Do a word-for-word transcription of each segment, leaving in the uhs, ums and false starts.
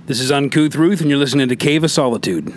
This is Uncouth Ruth, and you're listening to Cave of Solitude.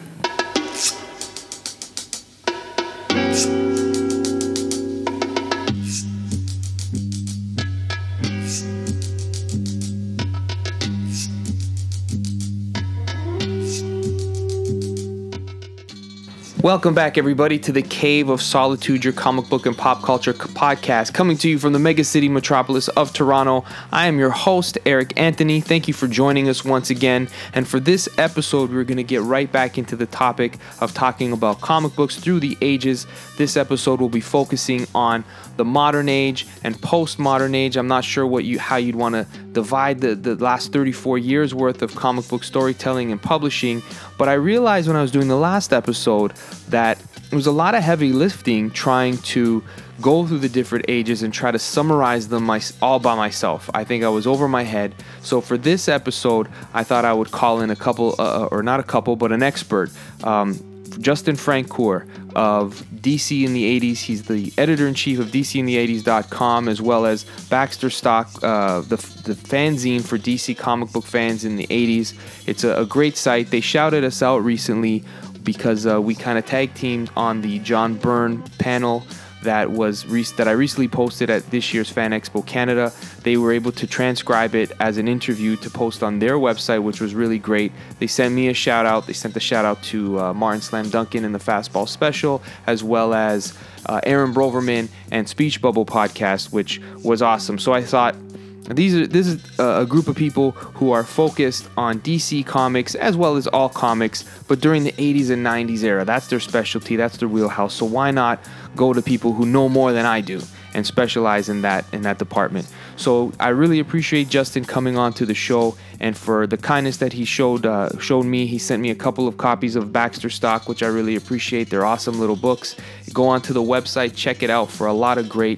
Welcome back, everybody, to the Cave of Solitude, your comic book and pop culture podcast, coming to you from the mega city metropolis of Toronto. I am your host, Eric Anthony. Thank you for joining us once again. And for this episode, we're going to get right back into the topic of talking about comic books through the ages. This episode will be focusing on the modern age and postmodern age. I'm not sure what you how you'd want to divide the, the last thirty-four years worth of comic book storytelling and publishing, but I realized when I was doing the last episode that it was a lot of heavy lifting trying to go through the different ages and try to summarize them my, all by myself. I think I was over my head. So for this episode, I thought I would call in a couple, uh, or not a couple, but an expert, um, Justin Francoeur of D C in the eighties. He's the editor-in-chief of D C in the eighties dot com, as well as Baxter Stock, uh, the, the fanzine for D C comic book fans in the eighties. It's a, a great site. They shouted us out recently because uh, we kind of tag teamed on the John Byrne panel that was re- that I recently posted at this year's Fan Expo Canada. They were able to transcribe it as an interview to post on their website, which was really great. They sent me a shout out. They sent a shout out to uh, Martin Slam Duncan in the Fastball Special, as well as uh, Aaron Broverman and Speech Bubble Podcast, which was awesome. So I thought, These are this is a group of people who are focused on D C comics as well as all comics, but during the eighties and nineties era. That's their specialty, that's their wheelhouse. So why not go to people who know more than I do and specialize in that in that department? So I really appreciate Justin coming on to the show, and for the kindness that he showed uh, showed me. He sent me a couple of copies of Baxter Stock, which I really appreciate. They're awesome little books. Go onto the website, check it out for a lot of great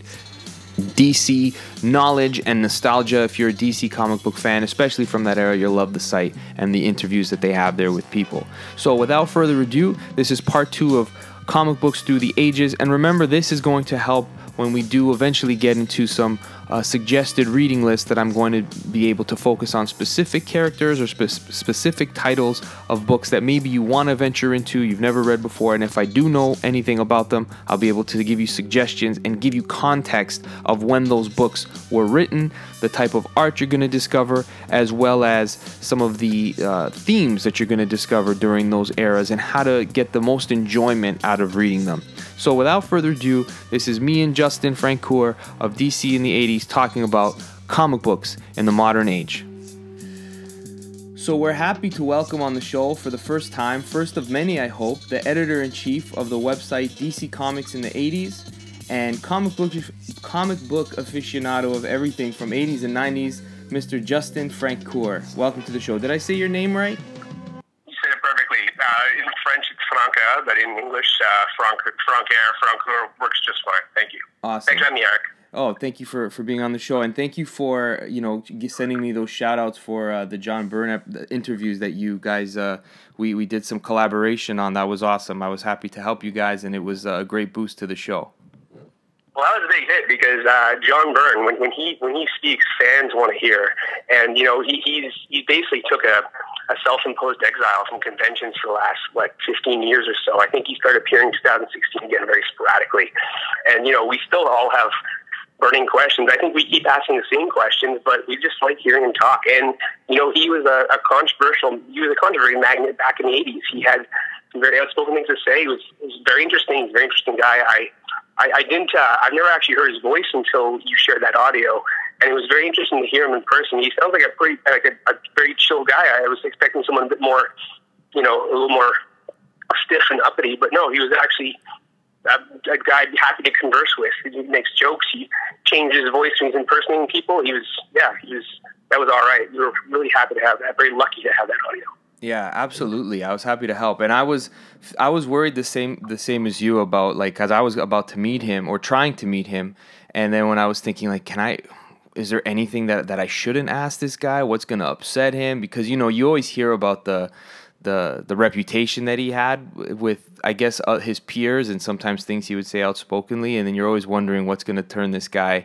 D C knowledge and nostalgia. If you're a D C comic book fan, especially from that era, you'll love the site and the interviews that they have there with people. So without further ado, this is part two of comic books through the ages. And remember, this is going to help when we do eventually get into some uh, suggested reading lists that I'm going to be able to focus on specific characters or spe- specific titles of books that maybe you want to venture into, you've never read before. And if I do know anything about them, I'll be able to give you suggestions and give you context of when those books were written, the type of art you're going to discover, as well as some of the uh, themes that you're going to discover during those eras and how to get the most enjoyment out of reading them. So without further ado, this is me and Justin Francoeur of D C in the eighties talking about comic books in the modern age. So we're happy to welcome on the show for the first time, first of many I hope, the editor-in-chief of the website D C Comics in the eighties and comic book comic book aficionado of everything from eighties and nineties, Mister Justin Francoeur. Welcome to the show. Did I say your name right? You said it perfectly. Uh, in French, it's Franca, but in English, uh, Franc, Francaire, Francoeur works just fine. Thank you. Awesome. Thanks for having me, Eric. Oh, thank you for, for being on the show, and thank you for, you know, sending me those shout outs for uh, the John Byrne ep- the interviews that you guys, uh, we, we did some collaboration on. That was awesome. I was happy to help you guys, and it was a great boost to the show. Well, that was a big hit because uh, John Byrne, when, when he when he speaks, fans want to hear, and you know he he's he basically took a, a self-imposed exile from conventions for the last what fifteen years or so. I think he started appearing in two thousand sixteen again, very sporadically, and you know we still all have burning questions. I think we keep asking the same questions, but we just like hearing him talk. And you know he was a, a controversial he was a controversy magnet back in the eighties. He had some very outspoken things to say. He was, he was very interesting. He's a very interesting guy. I. I, I didn't. Uh, I've never actually heard his voice until you shared that audio, and it was very interesting to hear him in person. He sounds like a pretty, like a, a very chill guy. I was expecting someone a bit more, you know, a little more stiff and uppity, but no, he was actually a, a guy I'd be happy to converse with. He makes jokes. He changes his voice when he's impersonating people. He was, yeah, he was. That was all right. We were really happy to have that. Very lucky to have that audio. Yeah, absolutely. I was happy to help, and I was, I was worried the same, the same as you about like, cause I was about to meet him or trying to meet him, and then when I was thinking like, can I, is there anything that, that I shouldn't ask this guy? What's gonna upset him? Because you know, you always hear about the, the, the reputation that he had with, I guess, uh, his peers, and sometimes things he would say outspokenly, and then you're always wondering what's gonna turn this guy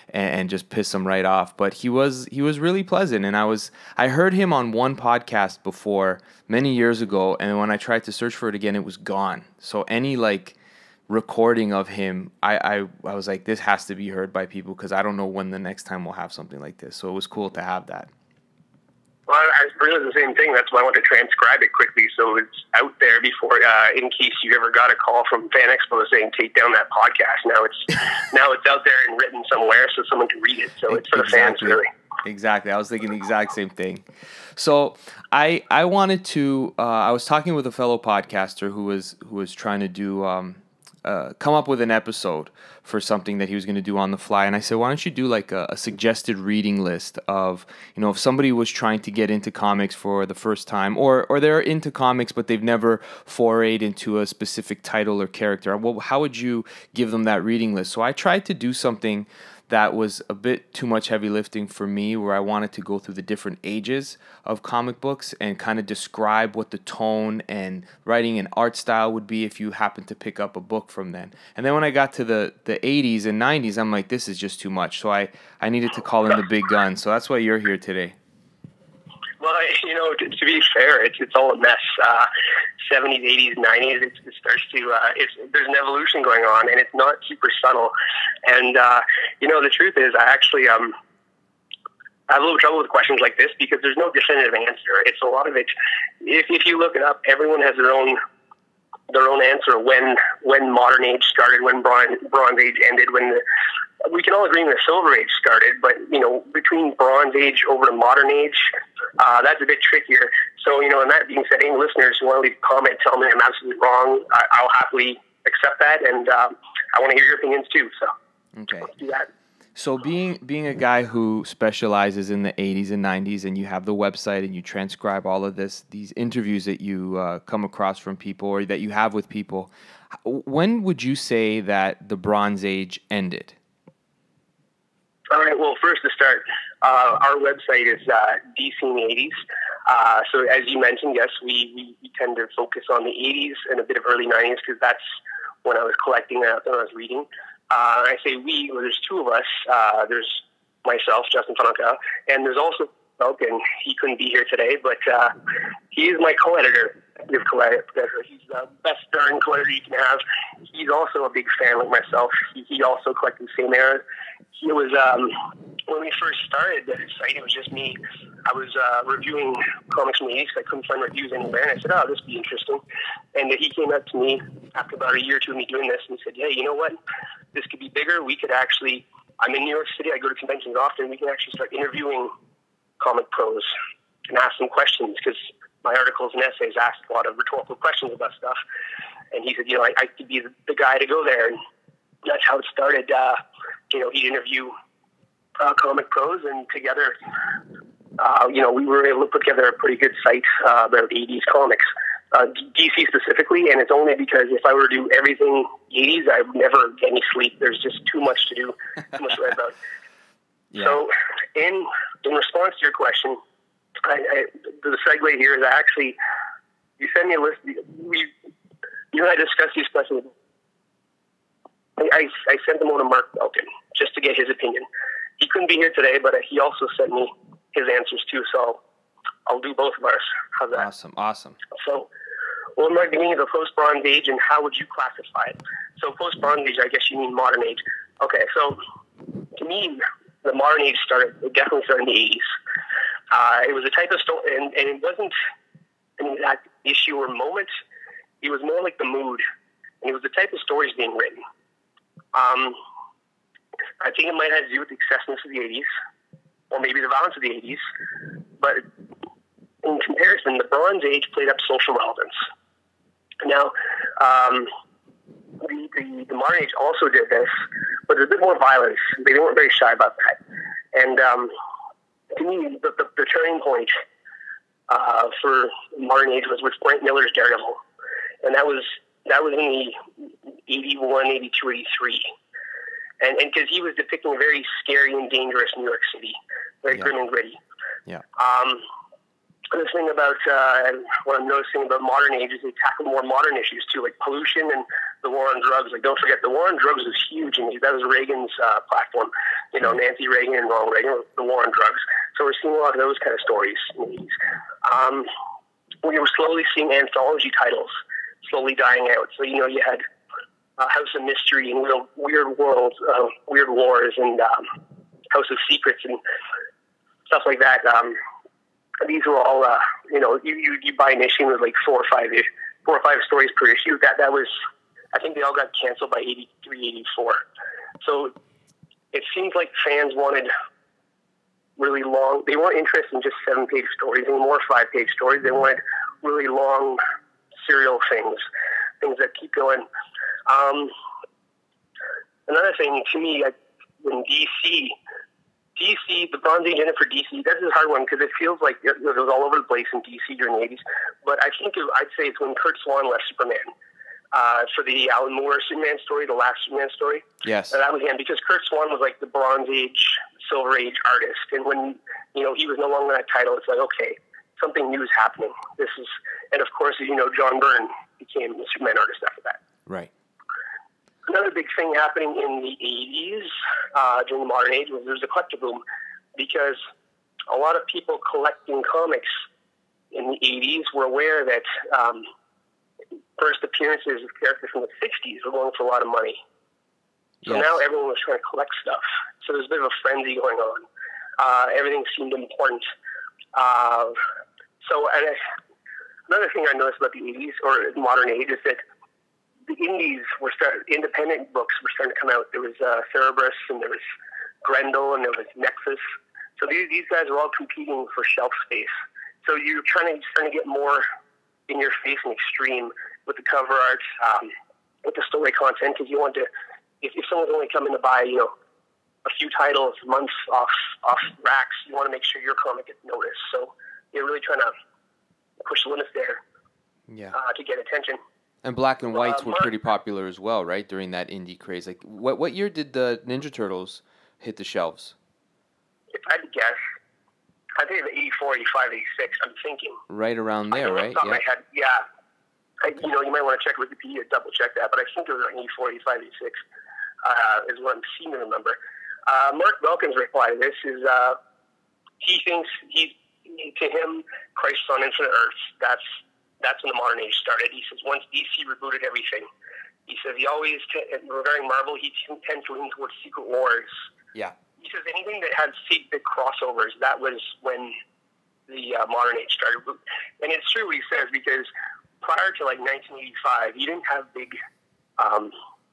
and, and just piss them right off. But he was he was really pleasant, and I was I heard him on one podcast before many years ago, and when I tried to search for it again, it was gone. So any like recording of him, I I, I was like, this has to be heard by people because I don't know when the next time we'll have something like this. So it was cool to have that. Well, I realized the same thing. That's why I want to transcribe it quickly so it's out there before, uh, in case you ever got a call from Fan Expo saying take down that podcast. Now it's now it's out there and written somewhere so someone can read it. So it's for exactly. the fans, really. Exactly. I was thinking the exact same thing. So I I wanted to. Uh, I was talking with a fellow podcaster who was who was trying to do. Um, Uh, come up with an episode for something that he was going to do on the fly. And I said, why don't you do like a, a suggested reading list of, you know, if somebody was trying to get into comics for the first time, or or they're into comics, but they've never forayed into a specific title or character, well, how would you give them that reading list? So I tried to do something that was a bit too much heavy lifting for me, where I wanted to go through the different ages of comic books and kind of describe what the tone and writing and art style would be if you happen to pick up a book from then. And then when I got to the, the eighties and nineties, I'm like, this is just too much. So I, I needed to call in the big guns. So that's why you're here today. Well, I, you know, to, to be fair, it's it's all a mess. Uh, seventies, eighties, nineties, it, it starts to, uh, it's, there's an evolution going on, and it's not super subtle. And, uh, you know, the truth is, I actually, um, I have a little trouble with questions like this because there's no definitive answer. It's a lot of it. If, if you look it up, everyone has their own their own answer when when modern age started, when bronze, bronze age ended, when the, we can all agree when the Silver Age started, but, you know, between Bronze Age over to modern age, uh, that's a bit trickier. So, you know, and that being said, any listeners who want to leave a comment, tell me I'm absolutely wrong, I, I'll happily accept that, and um, I want to hear your opinions too, so okay. Let's do that. So being being a guy who specializes in the eighties and nineties, and you have the website and you transcribe all of this, these interviews that you uh, come across from people or that you have with people, when would you say that the Bronze Age ended? All right, well, first to start, uh, our website is uh, D C in the eighties. Uh, so as you mentioned, yes, we, we, we tend to focus on the eighties and a bit of early nineties because that's when I was collecting that, when I was reading. Uh, I say we, well, there's two of us. Uh, there's myself, Justin Fanaka, and there's also Falcon. He couldn't be here today, but uh, he is my co-editor. He's the best darn co-editor you can have. He's also a big fan like myself. He, he also collected the same era. He was, um, when we first started the site, it was just me. I was uh, reviewing comics from the eighties because I couldn't find reviews anywhere, and I said, oh, this would be interesting. And he came up to me after about a year or two of me doing this, and he said, hey, you know what? This could be bigger. We could actually, I'm in New York City, I go to conventions often, we can actually start interviewing comic pros and ask them questions, because my articles and essays asked a lot of rhetorical questions about stuff. And he said, you know, I, I could be the, the guy to go there. And that's how it started. Uh, you know, he'd interview uh, comic pros, and together, uh, you know, we were able to put together a pretty good site uh, about eighties comics. Uh, D C specifically, and it's only because if I were to do everything eighties, I would never get any sleep. There's just too much to do, too much to write about. Yeah. So, in in response to your question, I, I, the segue here is I actually, you send me a list. We, you and I discussed these questions. I, I, I sent them over to Mark Belkin just to get his opinion. He couldn't be here today, but he also sent me his answers too. So I'll do both of ours. How's that? Awesome, awesome. So, well, my beginning of the post-Bronze Age, and how would you classify it? So post-Bronze Age, I guess you mean modern age. Okay, so to me, the modern age started, it definitely started in the eighties. Uh, it was a type of story, and, and it wasn't an exact issue or moment. It was more like the mood, and it was the type of stories being written. Um, I think it might have to do with the excessiveness of the eighties, or maybe the violence of the eighties, but in comparison, the Bronze Age played up social relevance. Now, um, the, the, the modern age also did this, but there's a bit more violence. They weren't very shy about that. And um, to me, the, the, the turning point uh, for modern age was with Frank Miller's Daredevil, and that was that was in the eighty-one, eighty-two, eighty-three. And and because he was depicting a very scary and dangerous New York City, very yeah. grim and gritty. Yeah. Um, the thing about uh, what I'm noticing about modern age is they tackle more modern issues too, like pollution and the war on drugs. Like, don't forget, the war on drugs was huge, and that was Reagan's uh, platform. You know, Nancy Reagan and Ronald Reagan, the war on drugs. So we're seeing a lot of those kind of stories in the eighties. Um, we were slowly seeing anthology titles slowly dying out. So, you know, you had uh, House of Mystery and Weird, Weird World, uh, Weird Wars and um, House of Secrets and stuff like that. Um, these were all, uh, you know, you, you, you buy an issue with like four or five ish, four or five stories per issue. That that was, I think they all got canceled by eighty-three, eighty-four. So it seems like fans wanted really long, they weren't interested in just seven-page stories anymore, five-page stories. They wanted really long serial things, things that keep going. Um, another thing, to me, I, when D C, D C, the Bronze Age ended for D C, this is a hard one because it feels like it, it was all over the place in D C during the eighties. But I think it, I'd say it's when Kurt Swan left Superman. Uh, for the Alan Moore Superman story, the last Superman story. Yes. Uh, that was him, because Kurt Swan was like the Bronze Age, Silver Age artist. And when, you know, he was no longer that title, it's like, okay, something new is happening. This is, and of course, as you know, John Byrne became the Superman artist after that. Right. Another big thing happening in the eighties, uh, during the modern age, was there was a collector boom, because a lot of people collecting comics in the eighties were aware that, um, first appearances of characters from the sixties were going for a lot of money. So yes. Now everyone was trying to collect stuff. So there's a bit of a frenzy going on. Uh, everything seemed important. Uh, so and I, another thing I noticed about the eighties, or modern age, is that the indies were start, independent books were starting to come out. There was uh, Cerebrus, and there was Grendel, and there was Nexus. So these, these guys were all competing for shelf space. So you're trying to, trying to get more in your face and extreme with the cover art, um, with the story content, because you want to, if, if someone's only coming to buy, you know, a few titles months off off racks, you want to make sure your comic gets noticed. So you're really trying to push the limits there, yeah, uh, to get attention. And black and whites uh, were pretty popular as well, right? During that indie craze. Like, what what year did the Ninja Turtles hit the shelves? If I had to guess, I think it was eighty-four, eighty-five, eighty-six, I'm thinking. Right around there, right? Yeah. My head. Yeah. I, you know, you might want to check Wikipedia, double check that, but I think it was like eighty-four, eighty-five, eighty-six, uh, is what I'm seeming to remember. Uh, Mark Belkin's reply to this is, uh, he thinks, he, to him, Crisis on Infinite Earths, that's, that's when the modern age started. He says, once D C rebooted everything, he says, he always, t- regarding Marvel, he t- tends to lean towards Secret Wars. Yeah. He says anything that had big crossovers, that was when the uh, modern age started. And it's true what he says, because prior to like nineteen eighty-five, you didn't have big um,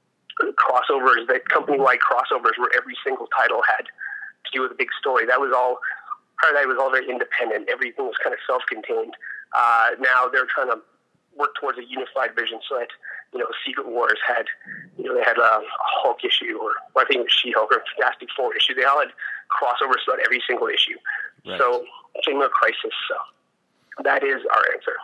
crossovers, that company-wide crossovers where every single title had to do with a big story. That was all, part of that was all very independent. Everything was kind of self-contained. Uh, now they're trying to work towards a unified vision, so that, you know, Secret Wars had, you know, they had a, a Hulk issue, or, or I think it was She-Hulk, or Fantastic Four issue. They all had crossovers throughout every single issue. Right. So, same with Crisis. So that is our answer.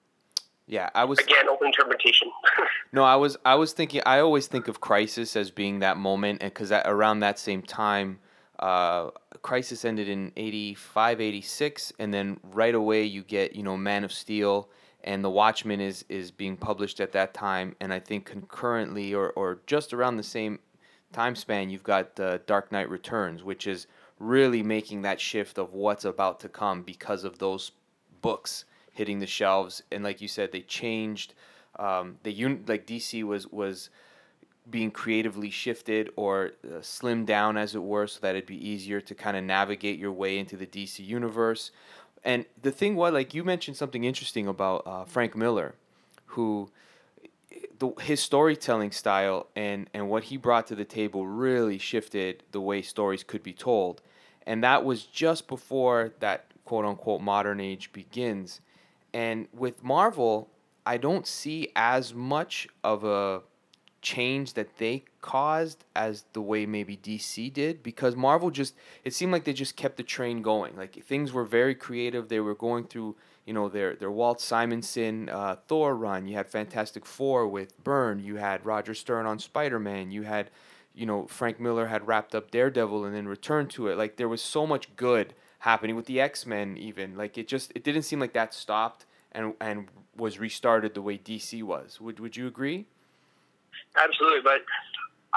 Yeah, I was again open interpretation. No, I was I was thinking. I always think of Crisis as being that moment, and because around that same time, uh, Crisis ended in eighty-five, eighty-six, and then right away you get, you know, Man of Steel, and The Watchmen is is being published at that time, and I think concurrently or or just around the same time span, you've got uh, Dark Knight Returns, which is really making that shift of what's about to come because of those books hitting the shelves. And like you said, they changed. Um, the un- like D C was was being creatively shifted or uh, slimmed down, as it were, so that it'd be easier to kind of navigate your way into the D C universe. And the thing was, like you mentioned something interesting about uh, Frank Miller, who the, his storytelling style and, and what he brought to the table really shifted the way stories could be told. And that was just before that quote-unquote modern age begins. And with Marvel, I don't see as much of a change that they caused as the way maybe D C did, because Marvel just, it seemed like they just kept the train going. Like, things were very creative. They were going through, you know, their their Walt Simonson uh, Thor run. You had Fantastic Four with Byrne. You had Roger Stern on Spider-Man. You had, you know, Frank Miller had wrapped up Daredevil and then returned to it. Like, there was so much good happening with the X-Men even. Like, it just, it didn't seem like that stopped and and was restarted the way D C was. Would would you agree? Absolutely, but I'm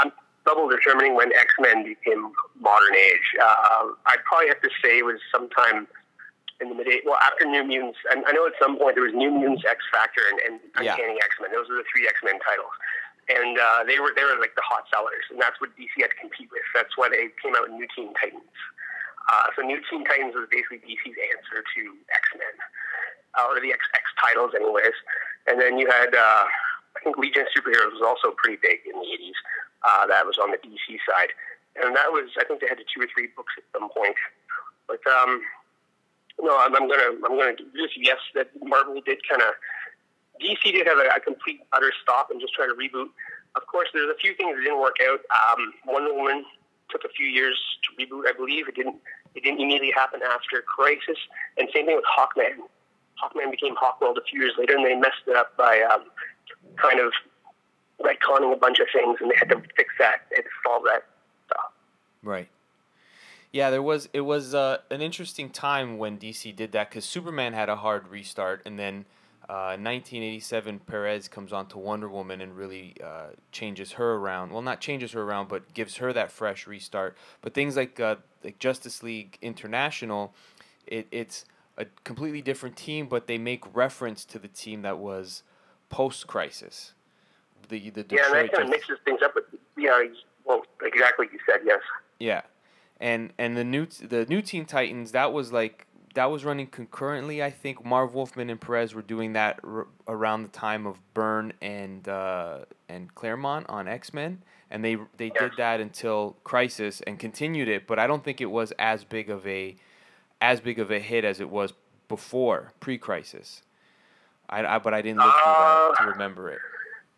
trouble determining when X-Men became modern age. Uh, I'd probably have to say it was sometime in the mid well after New Mutants. And I know at some point there was New Mutants, X Factor, and, and Yeah. Uncanny X-Men. Those were the three X-Men titles, and uh, they were they were like the hot sellers, and that's what D C had to compete with. That's why they came out with New Teen Titans. Uh, so New Teen Titans was basically D C's answer to X-Men, uh, or the X X titles, anyways. And then you had uh, I think Legion of Superheroes was also pretty big in the eighties. Uh, that was on the D C side, and that was I think they had two or three books at some point, but. Um, No, I'm, I'm gonna I'm gonna just yes that Marvel did kind of D C did have a, a complete utter stop and just try to reboot. Of course, there's a few things that didn't work out. Um, Wonder Woman took a few years to reboot, I believe. It didn't it didn't immediately happen after Crisis, and same thing with Hawkman. Hawkman became Hawkworld a few years later, and they messed it up by um, kind of retconning a bunch of things, and they had to fix that. They had to solve that stuff. Right. Yeah, there was it was uh, an interesting time when D C did that because Superman had a hard restart, and then uh, in nineteen eighty-seven Perez comes on to Wonder Woman and really uh, changes her around. Well, not changes her around, but gives her that fresh restart. But things like uh, like Justice League International, it it's a completely different team, but they make reference to the team that was post-Crisis. The the Detroit Yeah, and that kind of mixes things up. But yeah, well, exactly like you said, yes. Yeah. And and the new the new Teen Titans, that was like that was running concurrently. I think Marv Wolfman and Perez were doing that r- around the time of Byrne and uh, and Claremont on X-Men, and they they Yes. did that until Crisis and continued it. But I don't think it was as big of a as big of a hit as it was before pre-Crisis. I, I but I didn't look through that to remember it.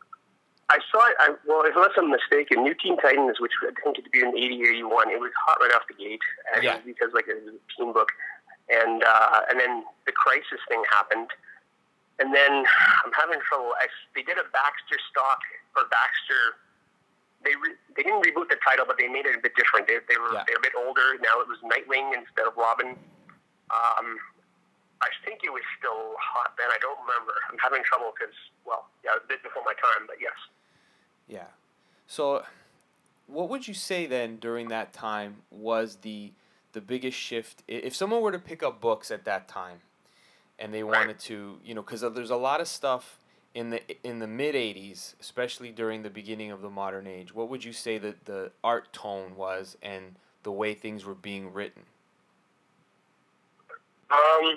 I saw it, I, well, unless I'm mistaken, New Teen Titans, which I think it to be in eighty, eighty-one, it was hot right off the gate. And Yeah. it was because, like, it was a teen book. And uh, and then the Crisis thing happened. And then I'm having trouble. I, they did a Baxter stock, or Baxter, they re, they didn't reboot the title, but they made it a bit different. They, they were Yeah. they were a bit older. Now it was Nightwing instead of Robin. Um, I think it was still hot then. I don't remember. I'm having trouble because, well, yeah, it was a bit before my time, but yes. Yeah. So, what would you say then during that time was the the biggest shift? I- If someone were to pick up books at that time, and they wanted to, you know, because there's a lot of stuff in the in the mid eighties, especially during the beginning of the modern age. What would you say that the art tone was and the way things were being written? Um,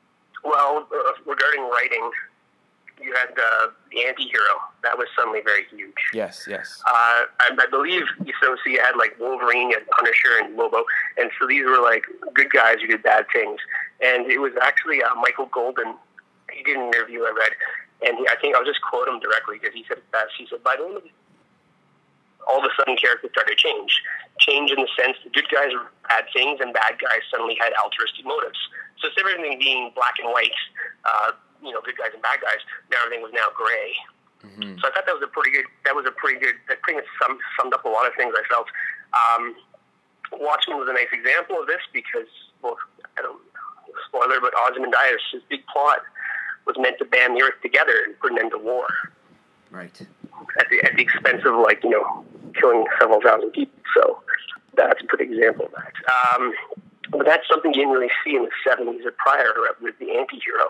well, uh, regarding writing, you had uh, the anti-hero. That was suddenly very huge. Yes. Yes. Uh, I, I believe, so, so you had like Wolverine, you had Punisher, and Lobo, and so these were like good guys who did bad things. And it was actually uh, Michael Golden. He did an interview I read, and he, I think I'll just quote him directly because he said it best. He said, "By the end of it, all of a sudden characters started to change. Change in the sense that good guys were bad things and bad guys suddenly had altruistic motives. So instead of everything being black and white, uh, you know, good guys and bad guys, now everything was now gray." Mm-hmm. So I thought that was a pretty good, that was a pretty good, that pretty much summed, summed up a lot of things I felt. Um, Watchmen was a nice example of this because, well, I don't, spoiler, but Ozymandias, his big plot was meant to band the earth together and put an end to war. Right. At the, at the expense of, like, you know, killing several thousand people. So that's a good example of that. Um, but that's something you didn't really see in the seventies or prior with the anti-hero.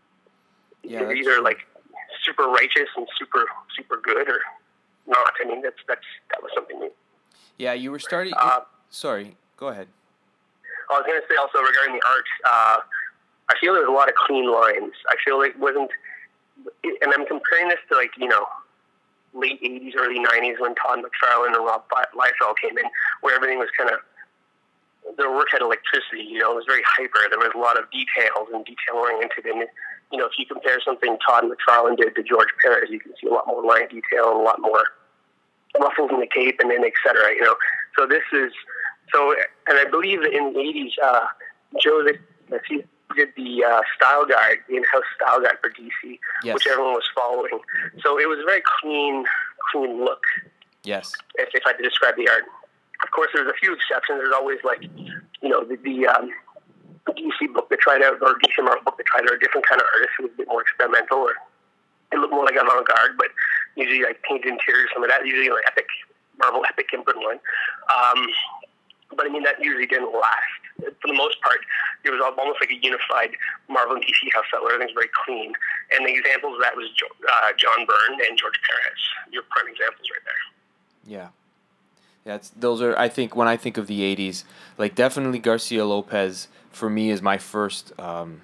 Yeah, They're that's either true. like super righteous and super super good or not. I mean, that's that's that was something new. Yeah, you were starting. Uh, sorry, go ahead. I was going to say also regarding the art, uh, I feel there was a lot of clean lines. I feel it wasn't, and I'm comparing this to like, you know, late eighties, early nineties when Todd McFarlane and Rob Liefeld came in, where everything was kind of, their work had electricity, you know, it was very hyper. There was a lot of details and detail-oriented. And, you know, if you compare something Todd McFarlane did to George Perez, you can see a lot more line detail and a lot more ruffles in the cape and then et cetera, you know. So this is, so, and I believe that in the eighties, uh, Joe, that he did the uh, style guide, the in-house style guide for D C, Yes. which everyone was following. So it was a very clean, clean look, Yes. if, if I had to describe the art. Of course, there's a few exceptions. There's always like, you know, the, the um, D C book that tried out, or D C Marvel book that tried out a different kind of artist who was a bit more experimental, or it looked more like avant-garde, but usually like painted interiors, some of that, usually like epic Marvel Epic input one. Um, but I mean, that usually didn't last. For the most part, it was almost like a unified Marvel and D C house that everything's very clean. And the examples of that was jo- uh, John Byrne and George Perez. Your prime examples right there. Yeah. That's those are I think when I think of the eighties, like definitely Garcia Lopez for me is my first um,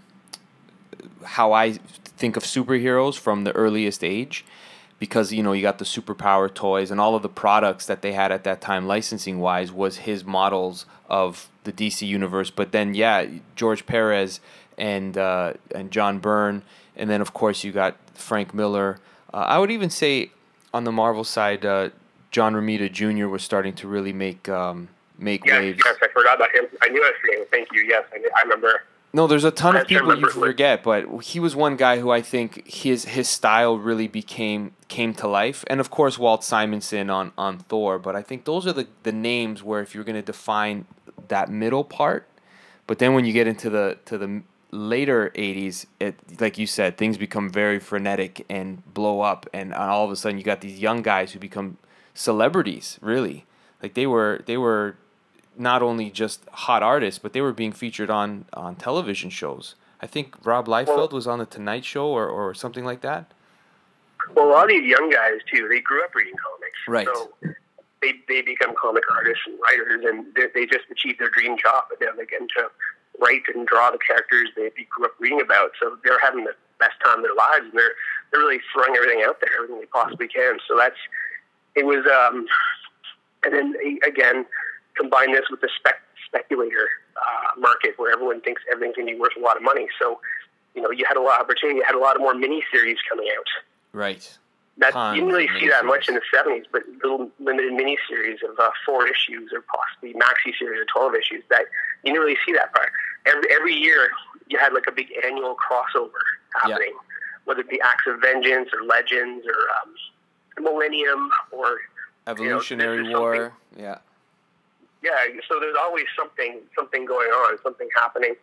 how I think of superheroes from the earliest age, because you know you got the superpower toys and all of the products that they had at that time licensing wise was his models of the D C universe. But then yeah, George Perez and uh, and John Byrne, and then of course you got Frank Miller. Uh, I would even say on the Marvel side, uh, John Romita Junior was starting to really make um, make yes, waves. Yes, I forgot about him. I knew I was forgetting. Thank you. Yes, I, I remember. No, there's a ton I of people you remember, like- forget, but he was one guy who I think his his style really became came to life. And of course Walt Simonson on, on Thor, but I think those are the, the names where if you're going to define that middle part, but then when you get into the to the later eighties, it like you said, things become very frenetic and blow up, and all of a sudden you got these young guys who become celebrities, really. Like they were they were not only just hot artists, but they were being featured on, on television shows. I think Rob Liefeld Well- was on The Tonight Show or, or something like that. Well, a lot of these young guys, too, they grew up reading comics. Right. So they they become comic artists and writers, and they, they just achieved their dream job. But they're getting to write and draw the characters they grew up reading about. So they're having the best time of their lives, and they're, they're really throwing everything out there, everything they possibly can. So that's, it was, um, and then, again, combine this with the spec, speculator uh, market where everyone thinks everything's going to be worth a lot of money. So, you know, you had a lot of opportunity. You had a lot of more miniseries coming out. Right. That Tons you didn't really of see that miniseries. much in the seventies, but little limited miniseries of uh, four issues or possibly maxi series of twelve issues. That you didn't really see that part. Every every year you had like a big annual crossover happening, whether it be Acts of Vengeance or Legends or um, Millennium or Evolutionary you know, there's War. Yeah. yeah, so there's always something something going on, something happening.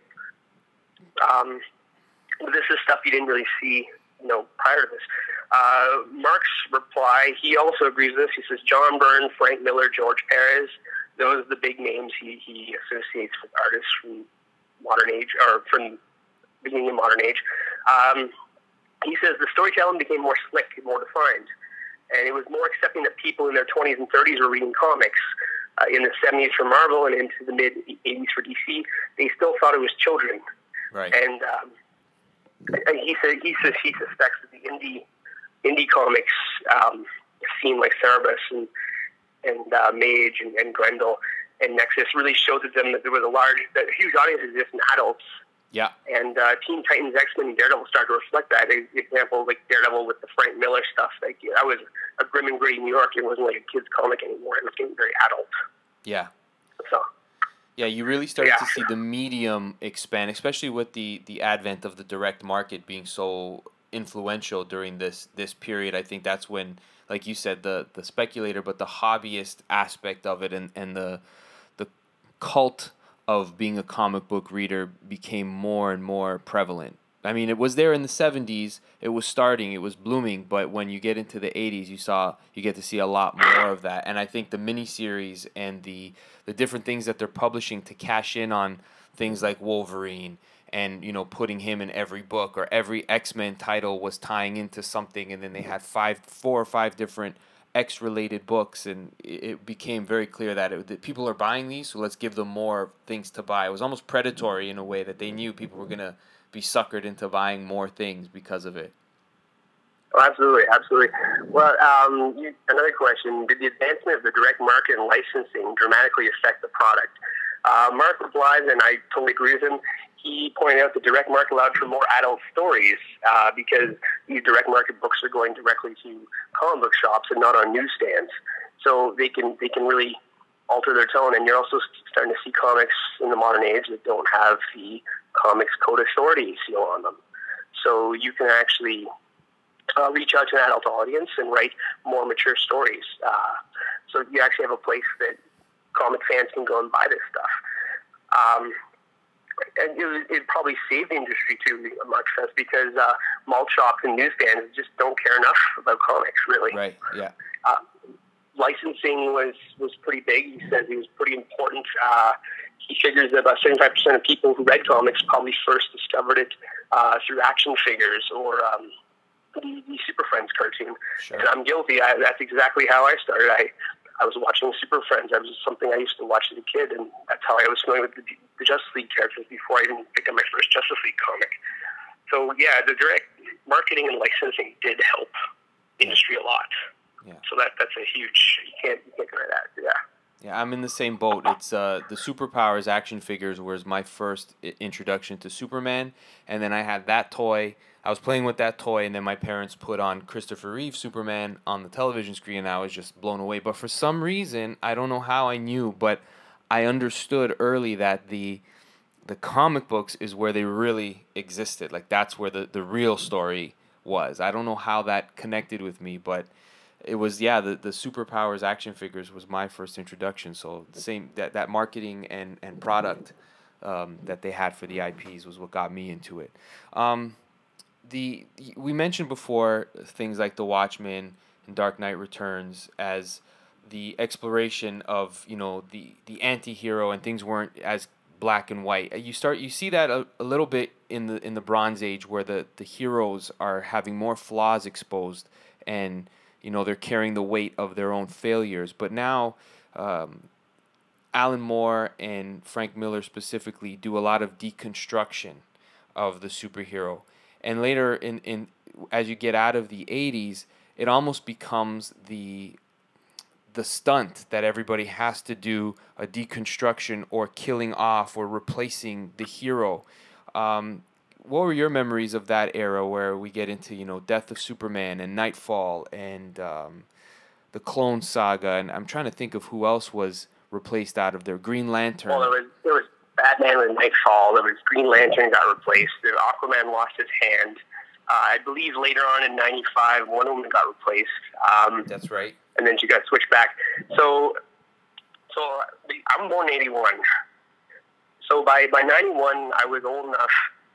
Um, but this is stuff you didn't really see, you know, prior to this. Uh, Mark's reply, he also agrees with this. He says John Byrne, Frank Miller, George Perez, those are the big names he, he associates with artists from modern age, or from beginning of modern age. Um, he says the storytelling became more slick and more defined, and it was more accepting that people in their twenties and thirties were reading comics. Uh, in the seventies for Marvel and into the mid-eighties for D C, they still thought it was children. Right. And um, and he said he says he suspects that the indie indie comics um, scene like Cerebus and and uh, Mage and, and Grendel and Nexus really showed to them that there was a large, that a huge audience exists in adults. Yeah. And uh, Teen Titans, X-Men, and Daredevil started to reflect that. An example, like Daredevil with the Frank Miller stuff, like that was a grim and gritty New York. It wasn't like a kid's comic anymore. It was getting very adult. Yeah. So. Yeah, you really started Yeah. to see the medium expand, especially with the, the advent of the direct market being so influential during this this period. I think that's when, like you said, the, the speculator, but the hobbyist aspect of it and, and the the cult of being a comic book reader became more and more prevalent. I mean, it was there in the seventies. It was starting. It was blooming. But when you get into the eighties, you saw you get to see a lot more of that. And I think the miniseries and the the different things that they're publishing to cash in on things like Wolverine and, you know, putting him in every book, or every X-Men title was tying into something, and then they had five, four or five different X-related books, and it it became very clear that, it, that people are buying these, so let's give them more things to buy. It was almost predatory in a way that they knew people were going to be suckered into buying more things because of it. Oh, absolutely, absolutely. Well, um, you, another question: did the advancement of the direct market and licensing dramatically affect the product? Uh, Mark replies, and I totally agree with him. He pointed out the direct market allowed for more adult stories uh, because these direct market books are going directly to comic book shops and not on newsstands. So they can they can really alter their tone. And you're also starting to see comics in the modern age that don't have the Comics Code Authority seal on them. So you can actually uh, reach out to an adult audience and write more mature stories. Uh, so you actually have a place that comic fans can go and buy this stuff. Um, and it, it probably saved the industry too, in much sense, because uh, malt shops and newsstands just don't care enough about comics, really. Right, yeah. Uh, licensing was, was pretty big. He says it was pretty important. Uh, he figures that about seventy-five percent of people who read comics probably first discovered it uh, through action figures or um, the, the Super Friends cartoon. Sure. And I'm guilty. I, that's exactly how I started. I I was watching Super Friends. That was something I used to watch as a kid, and that's how I was familiar with the, the Justice League characters before I even picked up my first Justice League comic. So, yeah, the direct marketing and licensing did help the industry a lot. Yeah. So that that's a huge, you can't, you can't deny that, yeah. Yeah, I'm in the same boat. It's uh, the Superpowers action figures was my first I- introduction to Superman, and then I had that toy. I was playing with that toy, and then my parents put on Christopher Reeve Superman on the television screen, and I was just blown away. But for some reason, I don't know how I knew, but I understood early that the the comic books is where they really existed. Like, that's where the, the real story was. I don't know how that connected with me, but it was, yeah, the, the Superpowers action figures was my first introduction. So the same that, that marketing and, and product um, that they had for the I Ps was what got me into it. Um, the we mentioned before things like The Watchmen and Dark Knight Returns as the exploration of, you know, the, the anti-hero, and things weren't as black and white. You start you see that a, a little bit in the in the Bronze Age, where the, the heroes are having more flaws exposed, and you know they're carrying the weight of their own failures. But now um, Alan Moore and Frank Miller specifically do a lot of deconstruction of the superhero. And later in, in as you get out of the eighties, it almost becomes the the stunt that everybody has to do a deconstruction or killing off or replacing the hero. Um, what were your memories of that era where we get into, you know, Death of Superman and Nightfall and um, the Clone Saga? And I'm trying to think of who else was replaced out of there. Green Lantern. Well, there was, there was Batman with Nightfall. There was Green Lantern got replaced. The Aquaman lost his hand. Uh, I believe later on in ninety-five, Wonder Woman got replaced. Um, That's right. And then she got switched back. So, so I'm born in eighty-one. So by, by ninety-one, I was old enough.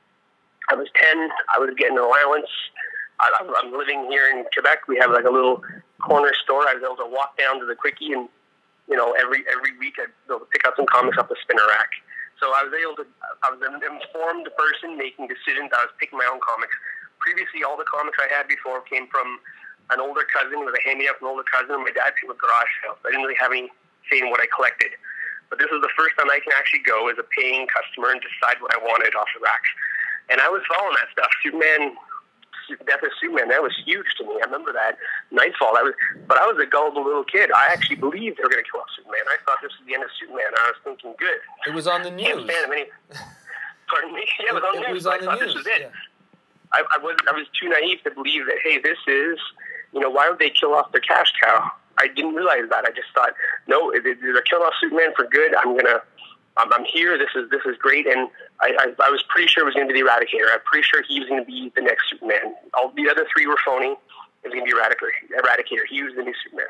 I was ten. I was getting an allowance. I, I'm living here in Quebec. We have like a little corner store. I was able to walk down to the Quickie, and you know, every every week I'd be able to pick up some comics off the spinner rack. So I was able to. I was an informed person making decisions. I was picking my own comics. Previously, all the comics I had before came from an older cousin. It was a hand-me-up from an older cousin. My dad came with garage sales. I didn't really have any say in what I collected. But this was the first time I can actually go as a paying customer and decide what I wanted off the racks. And I was following that stuff. Superman, Death of Superman, that was huge to me. I remember that. Nightfall, I was, but I was a gullible little kid. I actually believed they were going to kill off Superman. I thought this was the end of Superman. I was thinking, good. It was on the news. Any, pardon me? Yeah, it was on the it news. Was on I the thought news. this was it. Yeah. I, I was I was too naive to believe that, hey, this is, you know, why would they kill off their cash cow? I didn't realize that. I just thought, no, they're killing off Superman for good. I'm gonna, I'm, I'm here. This is this is great. And I, I I was pretty sure it was going to be the Eradicator. I'm pretty sure he was going to be the next Superman. All the other three were phony. It was going to be Eradicator. Eradicator. He was the new Superman.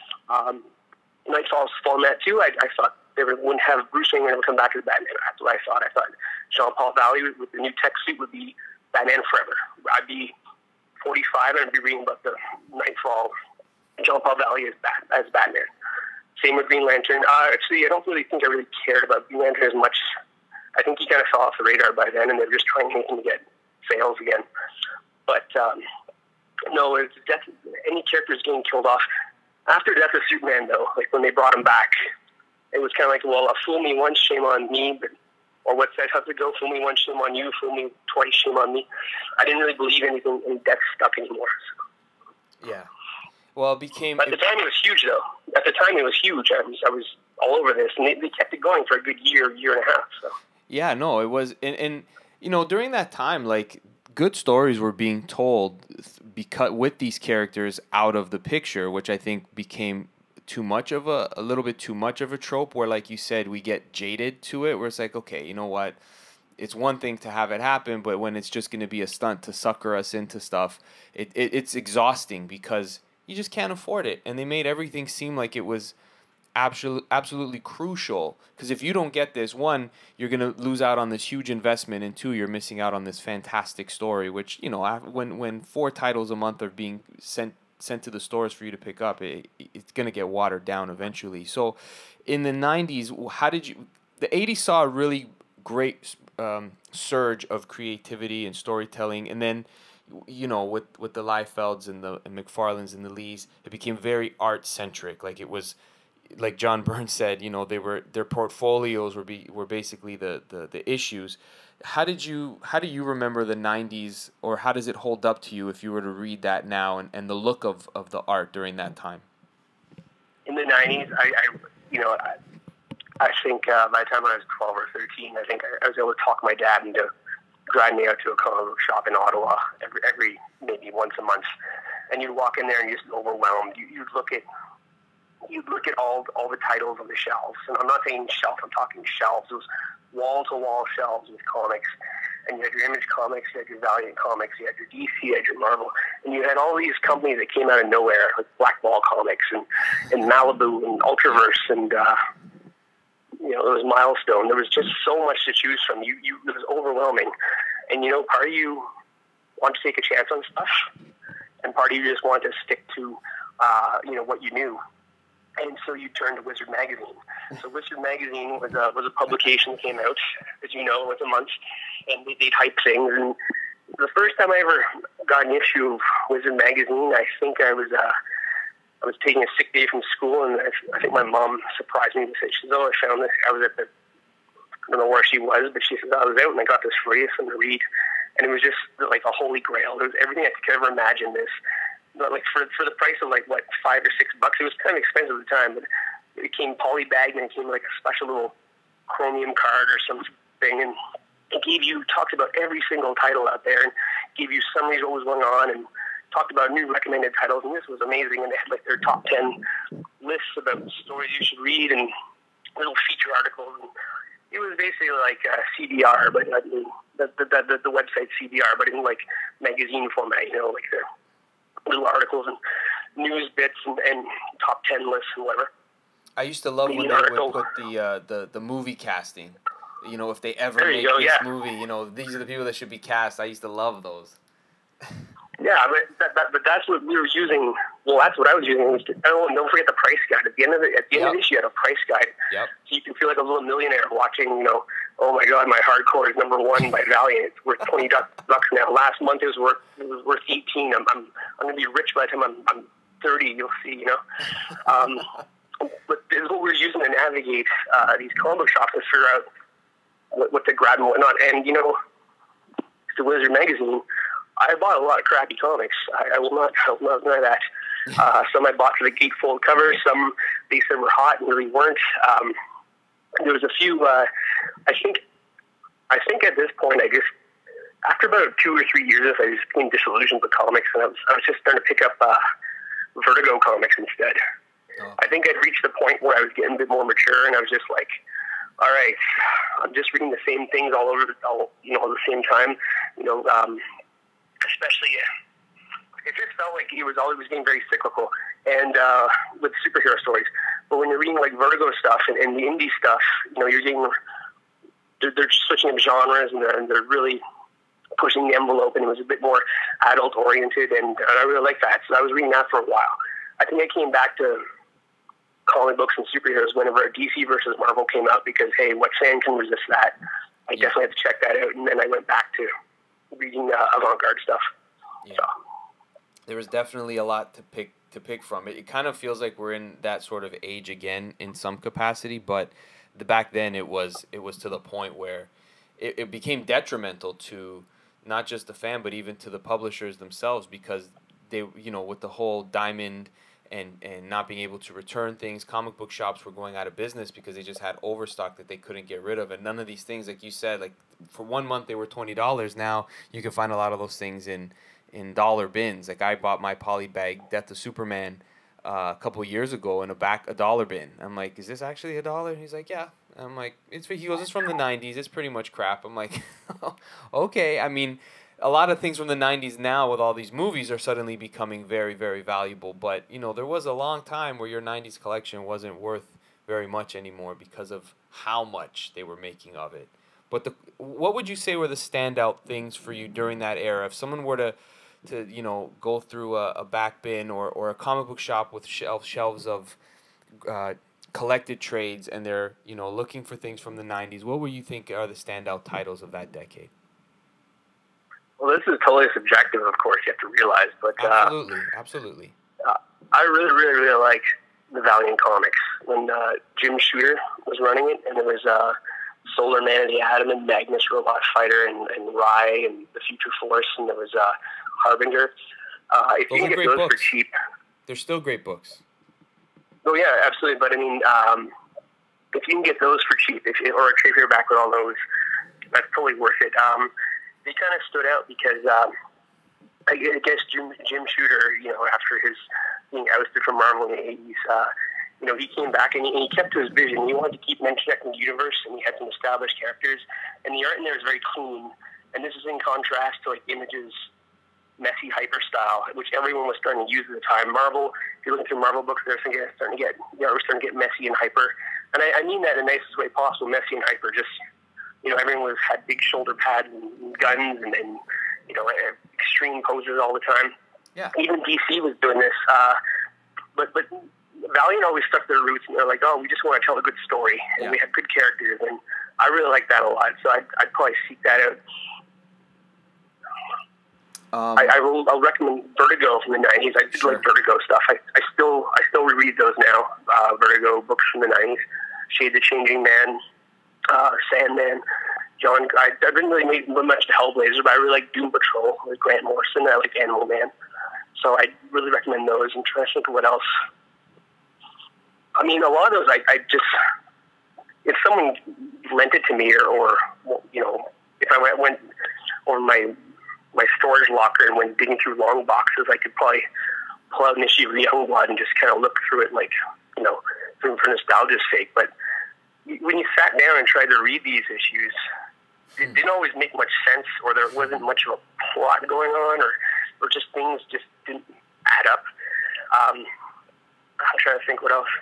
Um, Nightfall's format too. I, I thought they wouldn't have Bruce Wayne ever come back as Batman. That's what I thought. I thought Jean-Paul Valley with the new tech suit would be Batman forever. I'd be forty-five and I'd be reading about the Nightfall. Jean-Paul Valley as, Bat, as Batman. Same with Green Lantern. Uh, actually, I don't really think I really cared about Green Lantern as much. I think he kind of fell off the radar by then, and they were just trying to make him to get sales again. But um, no, it's death, any characters getting killed off. After Death of Superman, though, like when they brought him back, it was kind of like, well, uh, fool me once, shame on me, but or what said, how's it go? Fool me once, shame on you. Fool me twice, shame on me. I didn't really believe anything in death stuck anymore. So. Yeah. Well, it became... But at the time, it was huge, though. At the time, it was huge. I was I was all over this, and they, they kept it going for a good year, year and a half. So. Yeah, no, it was... And, and, you know, during that time, like, good stories were being told because with these characters out of the picture, which I think became too much of a... a little bit too much of a trope where, like you said, we get jaded to it, where it's like, okay, you know what? It's one thing to have it happen, but when it's just going to be a stunt to sucker us into stuff, it, it it's exhausting because... you just can't afford it. And they made everything seem like it was absolutely absolutely crucial. Because if you don't get this, one, you're going to lose out on this huge investment, and two, you're missing out on this fantastic story, which, you know, when when four titles a month are being sent sent to the stores for you to pick up, it, it's going to get watered down eventually. So in the nineties, how did you, the eighties saw a really great um, surge of creativity and storytelling, and then, you know, with, with the Liefelds and the and McFarlanes and the Lees, it became very art-centric. Like, it was, like John Byrne said, you know, they were, their portfolios were be, were basically the, the, the issues. How did you how do you remember the nineties, or how does it hold up to you if you were to read that now, and, and the look of, of the art during that time? In the nineties, I, I you know, I, I think uh, by the time I was twelve or thirteen, I think I, I was able to talk my dad into driving me out to a comic book shop in Ottawa every, every maybe once a month. And you'd walk in there and you're just overwhelmed. You, you'd look at you'd look at all all the titles on the shelves. And I'm not saying shelf, I'm talking shelves. It was wall-to-wall shelves with comics. And you had your Image Comics, you had your Valiant Comics, you had your D C, you had your Marvel. And you had all these companies that came out of nowhere, like Black Ball Comics and, and Malibu and Ultraverse and, uh, you know, it was Milestone. There was just so much to choose from. You, you, it was overwhelming. And, you know, part of you wanted to take a chance on stuff, and part of you just wanted to stick to, uh, you know, what you knew. And so you turned to Wizard Magazine. So Wizard Magazine was a, was a publication that came out, as you know, once a month, and they, they'd hype things. And the first time I ever got an issue of Wizard Magazine, I think I was uh, I was taking a sick day from school, and I, I think my mom surprised me and said, she said, oh, I found this. I was at the, I don't know where she was, but she said, I was out and I got this for you, something to read. And it was just like a holy grail. There was everything I could ever imagine this. But like for for the price of like what five or six bucks, it was kind of expensive at the time. But it came polybagged and it came like a special little chromium card or something, and it gave you talked about every single title out there and gave you summaries of what was going on and talked about new recommended titles. And this was amazing. And they had like their top ten lists about stories you should read and little feature articles. And it was basically like a C D R, but I mean, the the the, the website C D R, but in like magazine format. You know, like the little articles and news bits and, and top ten lists and whatever. I used to love when they would put the uh, the the movie casting. You know, if they ever make go, this yeah. movie, you know, these are the people that should be cast. I used to love those. Yeah, but that, that, but that's what we were using. Well, that's what I was using. Was to, oh, and don't forget the price guide. At the end of the at the end Yep. of this, you had a price guide. Yep. So you can feel like a little millionaire watching. You know, oh my God, my hardcore is number one by Valiant. It's worth twenty bucks now. Last month it was worth it was worth eighteen. I'm I'm I'm gonna be rich by the time I'm I'm thirty. You'll see. You know. Um, but this is what we're using to navigate uh, these comic book shops and figure out what, what to grab and whatnot. And you know, the Wizard Magazine. I bought a lot of crappy comics. I, I will not, I will not deny that. Uh, some I bought for the gatefold cover. Some they said were hot and really weren't. Um, there was a few. Uh, I think. I think at this point, I just after about two or three years, I just became disillusioned with comics, and I was, I was just starting to pick up uh, Vertigo comics instead. Oh. I think I'd reached the point where I was getting a bit more mature, and I was just like, all right, I'm just reading the same things all over, the, all you know, at the same time, you know. Um, Especially, uh, it just felt like he was always getting very cyclical, and uh, with superhero stories. But when you're reading like Vertigo stuff and, and the indie stuff, you know, you're getting they're, they're switching up genres, and they're, and they're really pushing the envelope, and it was a bit more adult oriented, and, and I really like that. So I was reading that for a while. I think I came back to comic books and superheroes whenever D C versus Marvel came out, because hey, what fan can resist that? I yeah. definitely had to check that out, and then I went back to reading uh, avant-garde stuff. Yeah. So. There was definitely a lot to pick to pick from. It, it kind of feels like we're in that sort of age again in some capacity, but the back then it was it was to the point where it, it became detrimental to not just the fan, but even to the publishers themselves, because they, you know, with the whole Diamond and and not being able to return things, comic book shops were going out of business because they just had overstock that they couldn't get rid of. And none of these things, like you said, like for one month they were twenty dollars. Now you can find a lot of those things in in dollar bins. Like I bought my polybag Death of Superman uh, a couple of years ago in a back a dollar bin. I'm like, is this actually a dollar? He's like, yeah. I'm like, it's he goes, it's from the nineties. It's pretty much crap. I'm like, okay. I mean, a lot of things from the nineties now with all these movies are suddenly becoming very, very valuable. But, you know, there was a long time where your nineties collection wasn't worth very much anymore because of how much they were making of it. But the what would you say were the standout things for you during that era? If someone were to to you know go through a, a back bin or, or a comic book shop with shelf, shelves of uh, collected trades, and they're you know looking for things from the nineties, what would you think are the standout titles of that decade? Well, this is totally subjective, of course, you have to realize, but uh, absolutely, absolutely. Uh, I really, really, really like the Valiant comics when uh, Jim Shooter was running it, and there was uh, Solar Man of the Atom and Magnus Robot Fighter and, and Rye and the Future Force, and there was uh, Harbinger. Uh, if those you can are get great those books. for cheap, they're still great books. Oh yeah, absolutely. But I mean, um, if you can get those for cheap, if you, or a trade paperback with all those, that's totally worth it. Um, they kind of stood out because um, I guess Jim, Jim Shooter, you know, after his being ousted from Marvel in the eighties, uh, you know, he came back and he, and he kept to his vision. He wanted to keep mentioning the universe, and he had some established characters, and the art in there is very clean. And this is in contrast to like Image's messy hyper style, which everyone was starting to use at the time. Marvel, if you're looking through Marvel books, they're starting to get, starting to get, you know, we're starting to get messy and hyper. And I, I mean that in the nicest way possible, messy and hyper. Just, you know, everyone was had big shoulder pads and guns and, and you know, extreme poses all the time. Yeah. Even D C was doing this. Uh, but but Valiant always stuck to their roots, and they're like, oh, we just want to tell a good story, and yeah. we have good characters, and I really like that a lot. So I'd, I'd probably seek that out. Um, I, I will. I'll recommend Vertigo from the nineties. I did Sure. like Vertigo stuff. I, I still I still reread those now. Uh, Vertigo books from the nineties. Shade the Changing Man, uh, Sandman, John. I, I didn't really make much to Hellblazer, but I really like Doom Patrol with Grant Morrison. I like Animal Man, so I really recommend those. I'm trying to think of what else. I mean, a lot of those I, I just if someone lent it to me, or, or you know, if I went, went or my my storage locker and went digging through long boxes, I could probably pull out an issue of Youngblood and just kind of look through it, like, you know, for, for nostalgia's sake. But when you sat down and tried to read these issues, it didn't always make much sense, or there wasn't much of a plot going on, or, or just things just didn't add up. Um, I'm trying to think what else.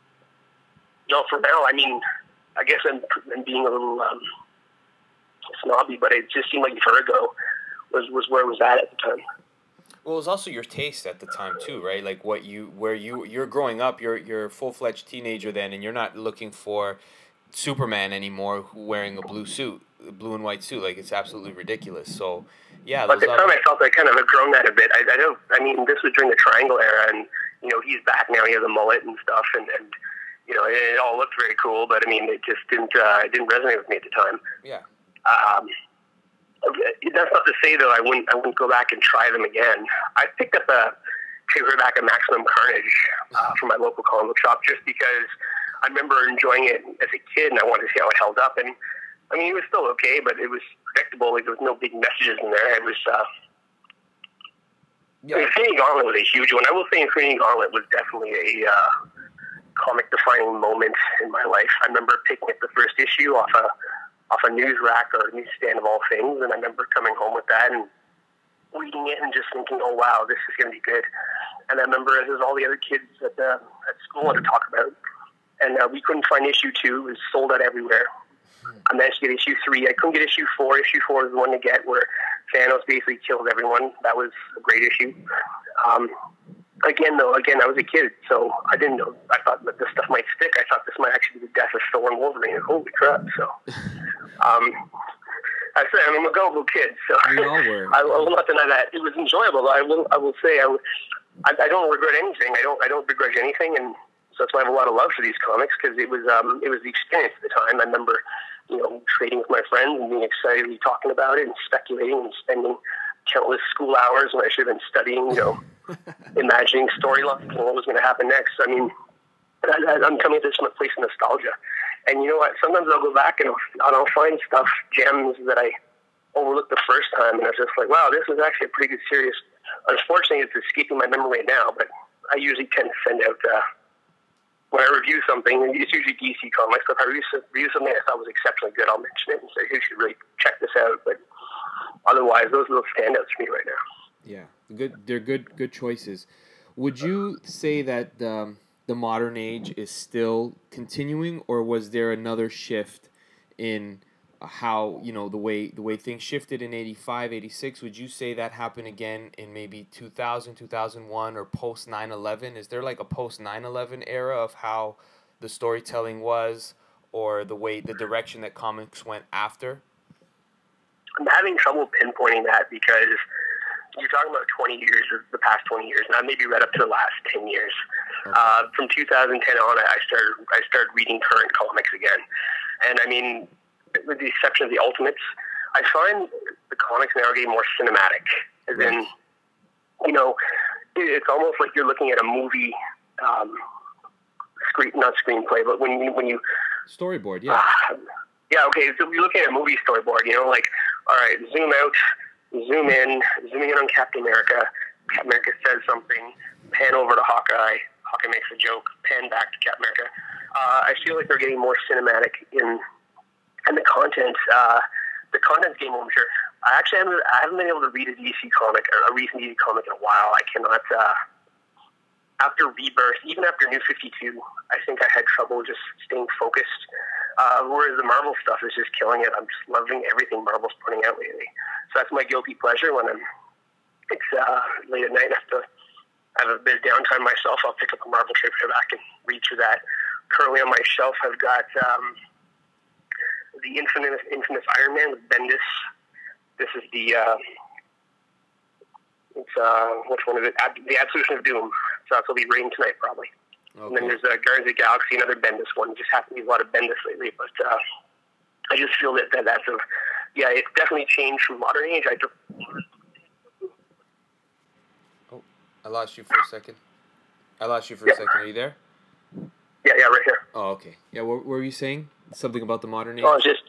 No, for now, I mean, I guess I'm, I'm being a little um, snobby, but it just seemed like Vertigo was, was where it was at at the time. Well, it was also your taste at the time too, right? Like what you, where you, you're growing up, you're you're a full fledged teenager then, and you're not looking for Superman anymore, wearing a blue suit, a blue and white suit. Like, it's absolutely ridiculous. So, yeah. But at the those time, other- I felt I kind of had grown that a bit. I, I don't. I mean, this was during the Triangle era, and you know, he's back now. He has a mullet and stuff, and, and you know, it, it all looked very cool. But I mean, it just didn't. Uh, it didn't resonate with me at the time. Yeah. Um, that's not to say though I wouldn't I wouldn't go back and try them again. I picked up a paperback of Maximum Carnage uh, from my local comic book shop just because I remember enjoying it as a kid and I wanted to see how it held up. And I mean, it was still okay, but it was predictable. Like, there was no big messages in there. It was. Uh, Yeah. Infinity Gauntlet was a huge one. I will say Infinity Gauntlet was definitely a uh, comic-defining moment in my life. I remember picking up the first issue off a off a news rack or a newsstand of all things, and I remember coming home with that and reading it and just thinking, "Oh wow, this is going to be good." And I remember there's all the other kids at the at school to talk about, and uh, we couldn't find issue two. It was sold out everywhere. I managed to get issue three. I couldn't get issue four. Issue four was the one to get where Thanos basically killed everyone. That was a great issue. Um, again, though, again, I was a kid, so I didn't know. I thought that this stuff might stick. I thought this might actually be the death of Thor and Wolverine. Holy crap! So, um, I said, I'm a gullible kid, so We all were. I, I will not deny that it was enjoyable. I will. I will say, I, I, I don't regret anything. I don't. I don't begrudge anything, and so that's why I have a lot of love for these comics, because it was. Um, it was the experience at the time. I remember, you know, trading with my friends and being excitedly talking about it and speculating and spending countless school hours when I should have been studying, you know, imagining storylines and what was going to happen next. I mean, I, I'm coming at this from a place of nostalgia. And you know what? Sometimes I'll go back and I'll, and I'll find stuff, gems that I overlooked the first time, and I was just like, wow, this was actually a pretty good series. Unfortunately, it's escaping my memory right now, but I usually tend to send out, uh, when I review something, and it's usually D C Comics, so if I review, review something I thought was exceptionally good, I'll mention it and say, you should really check this out. But otherwise, those are the standouts for me right now. Yeah, good. They're good. Good choices. Would you say that um, the modern age is still continuing, or was there another shift in how, you know, the way the way things shifted in eighty-five, eighty-six, would you say that happened again in maybe two thousand, two thousand one, or post nine eleven? Is there like a post nine eleven era of how the storytelling was, or the way, the direction that comics went after? I'm having trouble pinpointing that because you're talking about twenty years, or the past twenty years, and I maybe read up to the last ten years. Okay. Uh, from two thousand ten on, I started I started reading current comics again, and I mean, with the exception of the Ultimates, I find the comics now are getting more cinematic. As right. in, you know, it's almost like you're looking at a movie, um, screen not screenplay, but when you when you storyboard, yeah, uh, yeah, okay. So you're looking at a movie storyboard. You know, like, all right, zoom out, zoom in, zooming in on Captain America. Captain America says something. Pan over to Hawkeye. Hawkeye makes a joke. Pan back to Captain America. Uh, I feel like they're getting more cinematic in, and the content. Uh, the content's getting more mature. I actually haven't. I haven't been able to read a D C comic, a recent D C comic in a while. I cannot. Uh, after Rebirth, even after New fifty-two, I think I had trouble just staying focused. Uh, whereas the Marvel stuff is just killing it. I'm just loving everything Marvel's putting out lately. So that's my guilty pleasure when I'm. It's uh, late at night and I have to have a bit of downtime myself. I'll pick up a Marvel trade paperback and read through that. Currently on my shelf, I've got um, the infamous, infamous Iron Man with Bendis. This is the uh, it's uh, which one is it? Ab- the Absolution of Doom. So that's will be reading tonight probably. Okay. And then there's uh, Guardians of the Galaxy, another Bendis one. Just happens to be a lot of Bendis lately, but uh, I just feel that, that that's a yeah, it's definitely changed from modern age. I just, oh, I lost you for a second. I lost you for yeah. a second. Are you there? Yeah, yeah, right here. Oh, okay. Yeah, what, what were you saying? Something about the modern age? Oh, I was just,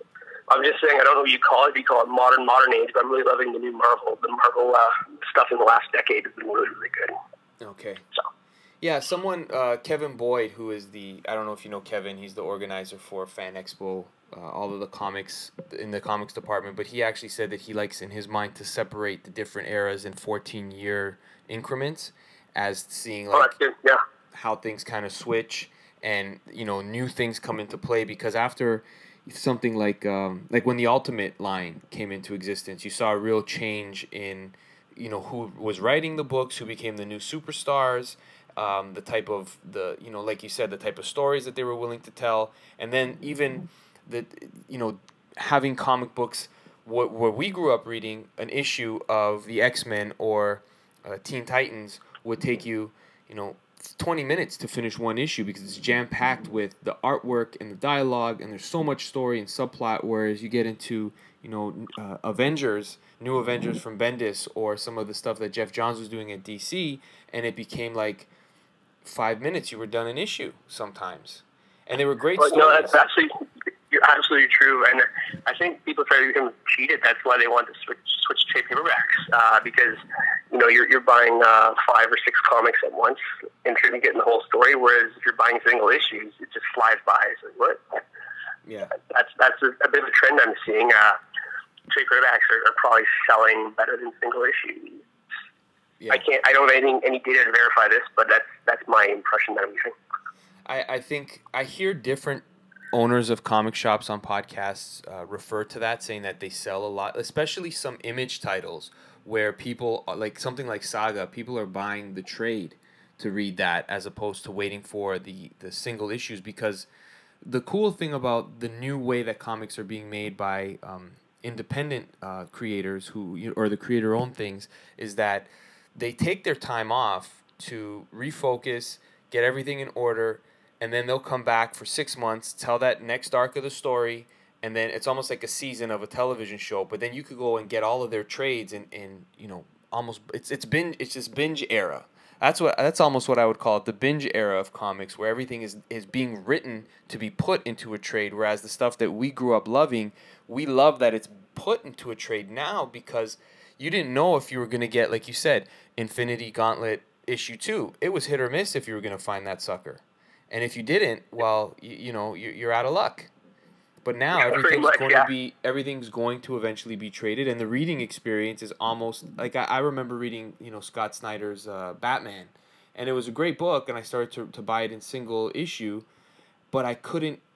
I was just saying, I don't know what you call it. If you call it modern, modern age, but I'm really loving the new Marvel. The Marvel uh, stuff in the last decade has been really, really good. Okay. So. Yeah, someone, uh, Kevin Boyd, who is the, I don't know if you know Kevin, he's the organizer for Fan Expo, uh, all of the comics, in the comics department, but he actually said that he likes, in his mind, to separate the different eras in fourteen-year increments, as seeing, like, oh, that's good. Yeah. how things kind of switch, and, you know, new things come into play, because after something like, um, like when the Ultimate line came into existence, you saw a real change in, you know, who was writing the books, who became the new superstars, um, the type of, the you know, like you said, the type of stories that they were willing to tell, and then even the, you know, having comic books, wh- where we grew up reading, an issue of the X-Men or uh, Teen Titans would take you, you know, twenty minutes to finish one issue because it's jam-packed with the artwork and the dialogue, and there's so much story and subplot, whereas you get into, you know, uh, Avengers, New Avengers from Bendis, or some of the stuff that Jeff Johns was doing at D C, and it became like five minutes, you were done an issue sometimes. And they were great well, stories. No, that's absolutely, you're absolutely true. And I think people try to become cheated. That's why they want to switch switch trade paperbacks, uh, because, you know, you're, you're buying uh, five or six comics at once and you're getting the whole story, whereas if you're buying single issues, it just flies by. It's like, what? Yeah. That's, that's a, a bit of a trend I'm seeing. Uh, trade paperbacks are, are probably selling better than single issues. Yeah. I can't. I don't have anything, any data to verify this, but that's that's my impression that I'm getting. I, I think I hear different owners of comic shops on podcasts uh, refer to that, saying that they sell a lot, especially some image titles where people, like something like Saga, people are buying the trade to read that as opposed to waiting for the, the single issues, because the cool thing about the new way that comics are being made by um, independent uh, creators who, or the creator-owned things, is that they take their time off to refocus, get everything in order, and then they'll come back for six months, tell that next arc of the story, and then it's almost like a season of a television show. But then you could go and get all of their trades and, and you know, almost it's it's binge it's this binge era. That's what that's almost what I would call it, the binge era of comics, where everything is, is being written to be put into a trade, whereas the stuff that we grew up loving, we love that it's put into a trade now, because you didn't know if you were going to get, like you said, Infinity Gauntlet issue two. It was hit or miss if you were going to find that sucker. And if you didn't, well, you, you know, you're, you're out of luck. But now yeah, everything's much, going yeah. to be everything's going to eventually be traded, and the reading experience is almost like I, I remember reading, you know, Scott Snyder's uh, Batman, and it was a great book, and I started to to buy it in single issue, but I couldn't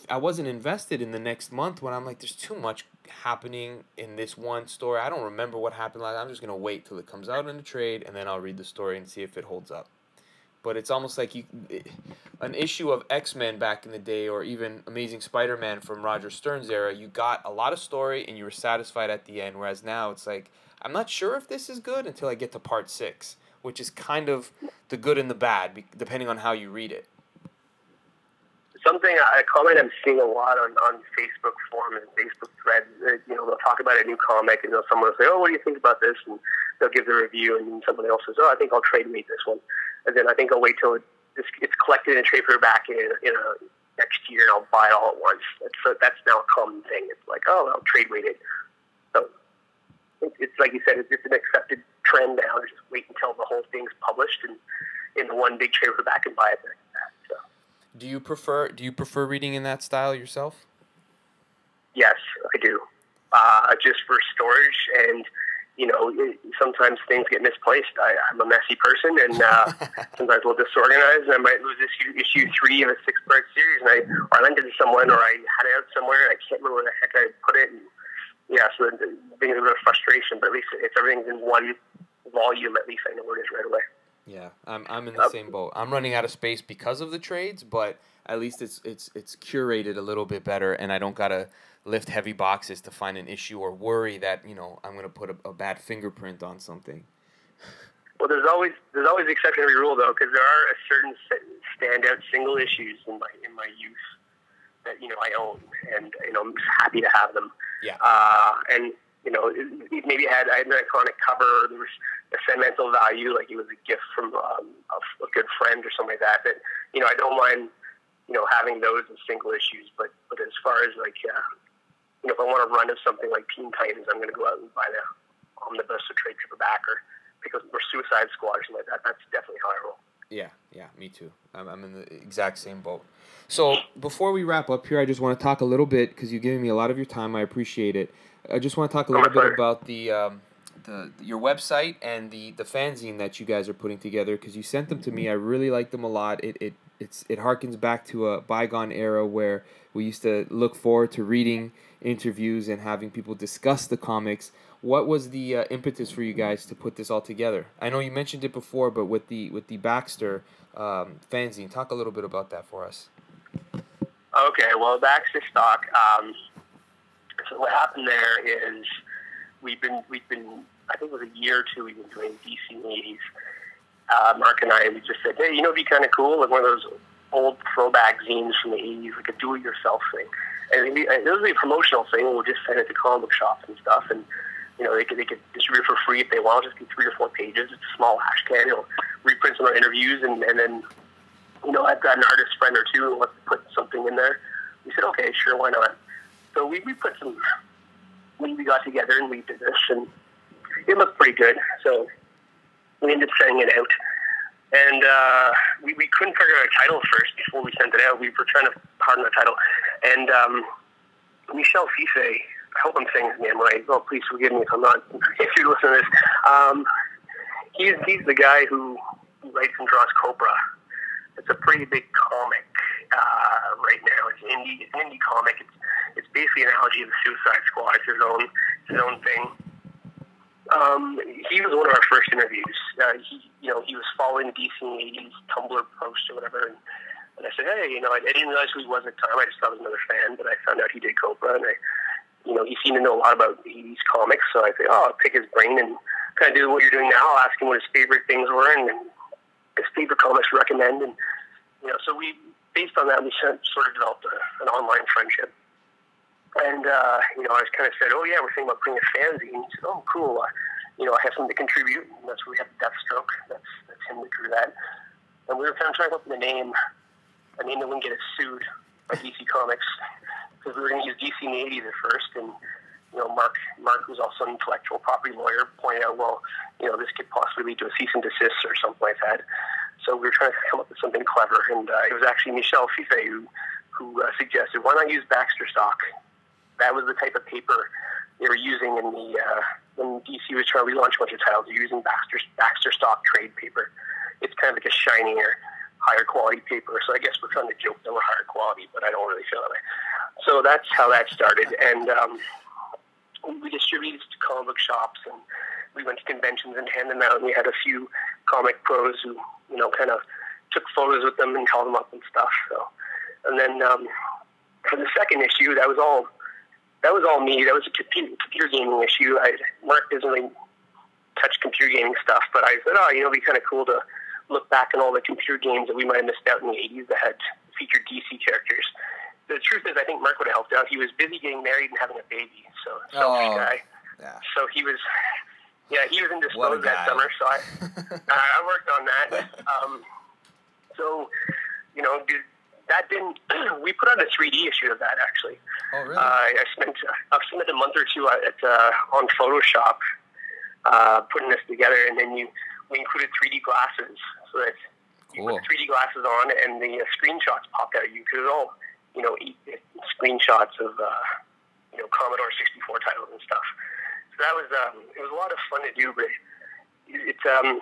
I wasn't invested in the next month when I'm like, there's too much happening in this one story. I don't remember what happened. Like, I'm just gonna wait till it comes out in the trade, and then I'll read the story and see if it holds up. But it's almost like you, an issue of X-Men back in the day, or even Amazing Spider-Man from Roger Stern's era. You got a lot of story and you were satisfied at the end. Whereas now it's like, I'm not sure if this is good until I get to part six, which is kind of the good and the bad, depending on how you read it. Something, a comment I'm seeing a lot on, on Facebook forums and Facebook threads, uh, you know, they'll talk about a new comic and they'll, someone will say, oh, what do you think about this? And they'll give the review, and then someone else says, oh, I think I'll trade weight this one. And then I think I'll wait till it, it's, it's collected and trade paperback in, in a, next year, and I'll buy it all at once. That's, so that's now a common thing. It's like, oh, I'll trade weight it. So it's, it's like you said, it's just an accepted trend now. Just wait until the whole thing's published and in the one big trade paperback and buy it there. So. Do you prefer Do you prefer reading in that style yourself? Yes, I do. Uh, just for storage, and you know, sometimes things get misplaced. I, I'm a messy person, and uh, sometimes we'll disorganize, and I might lose issue issue three of a six-part series, and I or I lent it to someone, or I had it out somewhere, and I can't remember where the heck I put it. And, yeah, so it brings a bit of frustration, but at least if everything's in one volume, at least I know where it is right away. Yeah, I'm I'm in the same boat. I'm running out of space because of the trades, but at least it's it's it's curated a little bit better, and I don't gotta lift heavy boxes to find an issue or worry that, you know, I'm gonna put a, a bad fingerprint on something. Well, there's always there's always the exception to every rule, though, because there are a certain standout single issues in my in my youth that you know I own, and you know I'm happy to have them. Yeah. Uh, and you know, maybe had I had an iconic cover. There was a sentimental value, like it was a gift from um, a, a good friend or something like that. That you know, I don't mind, you know, having those as single issues. But but as far as like, uh, you know, if I want a run of something like Teen Titans, I'm going to go out and buy the omnibus or trade paperback or because or Suicide Squad or something like that. That's definitely how I roll. Yeah, yeah, me too. I'm I'm in the exact same boat. So before we wrap up here, I just want to talk a little bit because you've given me a lot of your time. I appreciate it. I just want to talk a little bit about the um, the your website and the, the fanzine that you guys are putting together, because you sent them to me. I really like them a lot. It it it's it harkens back to a bygone era where we used to look forward to reading interviews and having people discuss the comics. What was the uh, impetus for you guys to put this all together? I know you mentioned it before, but with the with the Baxter um, fanzine, talk a little bit about that for us. Okay, well, Baxter Stock. Um, so what happened there is we've been we've been I think it was a year or two we've been doing D C in the eighties. Uh, Mark and I, we just said, hey, you know, it'd be kind of cool, like one of those old throwback zines from the eighties, like a do-it-yourself thing. And it'd be, it was a promotional thing. We'll just send it to comic book shops and stuff, and you know, they could they could distribute it for free if they want. Just be three or four pages. It's a small hash can. It'll reprint some of our interviews, and, and then, you know, I've got an artist friend or two who wants to put something in there. We said, okay, sure, why not? So we, we put some, we, we got together and we did this, and it looked pretty good. So we ended up sending it out. And uh, we, we couldn't figure out a title first before we sent it out. We were trying to pardon the title. And um, Michel Fife, I hope I'm saying his name right. Oh, please forgive me if I'm not, if you're listening to this. Um, he's, he's the guy who writes and draws Cobra. It's a pretty big comic uh, right now. It's indie. It's an indie comic. It's it's basically an analogy of the Suicide Squad. It's his own his own thing. Um, he was one of our first interviews. Uh, he you know he was following the D C in the eighties Tumblr post or whatever, and, and I said, hey, you know, I, I didn't realize who he was at the time. I just thought I was another fan, but I found out he did Cobra, and I, you know, he seemed to know a lot about eighties comics. So I said, oh, I'll pick his brain and kind of do what you're doing now. I'll ask him what his favorite things were and, and his favorite comics to recommend, and you know, so we based on that we sort of developed a, an online friendship. And uh, you know, I just kind of said, oh yeah, we're thinking about putting a fanzine. He said, oh cool, uh, you know, I have something to contribute. And that's where we have Deathstroke. That's that's him that drew that. And we were kind of trying to come up with a name, a name that wouldn't get us sued by D C Comics, because we were going to use D C in the eighties at first, and you know, Mark, Mark, who's also an intellectual property lawyer, pointed out, well, you know, this could possibly lead to a cease and desist or something like that. So we were trying to come up with something clever, and uh, it was actually Michel Fife who, who uh, suggested, why not use Baxter Stock? That was the type of paper they were using in the uh, when D C was trying to relaunch a bunch of titles. They're using Baxter Baxter Stock trade paper. It's kind of like a shinier, higher quality paper. So I guess we're trying to joke that we're higher quality, but I don't really feel that way. So that's how that started. And um, we distributed to comic book shops, and we went to conventions and handed them out. And we had a few comic pros who, you know, kind of took photos with them and held them up and stuff. So, and then um, for the second issue, that was all that was all me. That was a computer, computer gaming issue. I, Mark doesn't really touch computer gaming stuff, but I said, oh, you know, it'd be kind of cool to look back on all the computer games that we might have missed out in the eighties that had featured D C characters. The truth is, I think Mark would have helped out. He was busy getting married and having a baby, so selfish Oh, guy. yeah. So he was, yeah, he was What a indisposed that guy. summer. So I, uh, I worked on that. Um, so, you know, dude, that didn't. We put out a three D issue of that actually. Oh, really? Uh, I spent I've spent a month or two at uh, on Photoshop uh, putting this together, and then you we included three D glasses so that you Cool. put three D glasses on, and the uh, screenshots popped out at you because it was all, you know, e- screenshots of uh, you know, Commodore sixty-four titles and stuff. So that was um, it was a lot of fun to do, but it's um.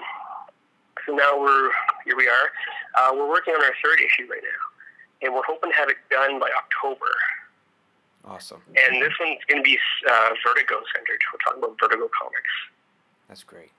So now we're here. We are. Uh, we're working on our third issue right now, and we're hoping to have it done by October. Awesome. And this one's going to be uh, Vertigo centered. We're talking about Vertigo comics. That's great.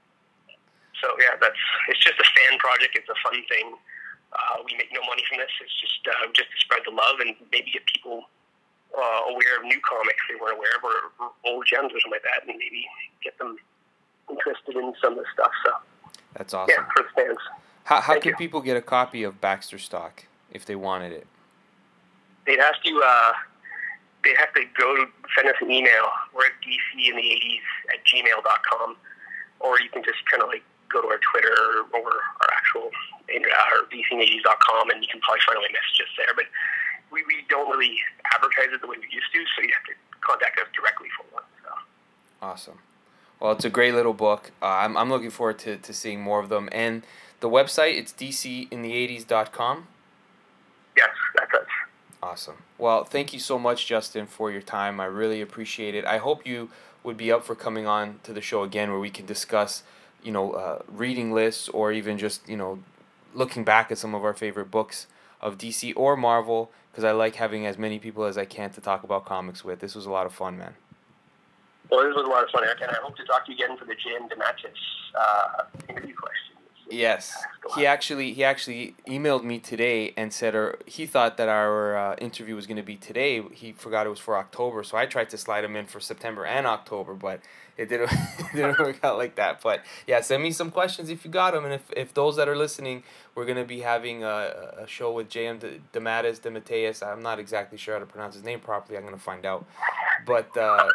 So yeah, that's it's just a fan project. It's a fun thing. Uh, we make no money from this. It's just uh, just to spread the love and maybe get people uh, aware of new comics they weren't aware of, or, or old gems or something like that, and maybe get them interested in some of the stuff. So That's awesome. yeah, for the fans. How how Thank can you. people get a copy of Baxter Stock if they wanted it? They'd have to uh, they'd have to go to send us an email. We're at D C in the eighties at gmail dot com, or you can just kind of like go to our Twitter or our actual uh, or D C in the eighties dot com, and you can probably find all my messages there. But we, we don't really advertise it the way we used to, so you have to contact us directly for one. So. Awesome. Well, it's a great little book. Uh, I'm I'm looking forward to, to seeing more of them. And the website, it's D C in the eighties dot com. Yes, that's us. Awesome. Well, thank you so much, Justin, for your time. I really appreciate it. I hope you would be up for coming on to the show again, where we can discuss, you know, uh, reading lists, or even just, you know, looking back at some of our favorite books of D C or Marvel, because I like having as many people as I can to talk about comics with. This was a lot of fun, man. Well, this was a lot of fun, Eric, and I hope to talk to you again for the J M DeMatteis uh, interview questions. Yes, he actually he actually emailed me today and said, or he thought that our uh, interview was going to be today. He forgot it was for October, so I tried to slide him in for September and October, but it didn't it didn't work out like that. But yeah, send me some questions if you got them, and if, if those that are listening, we're going to be having a, a show with J M DeMatteis, DeMatteis. I'm not exactly sure how to pronounce his name properly. I'm going to find out. But uh,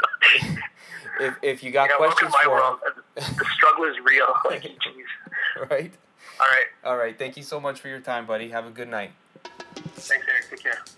if if you got You know, questions welcome to my for world. The struggle is real. Like, geez. right. All right. All right. Thank you so much for your time, buddy. Have a good night. Thanks, Eric. Take care.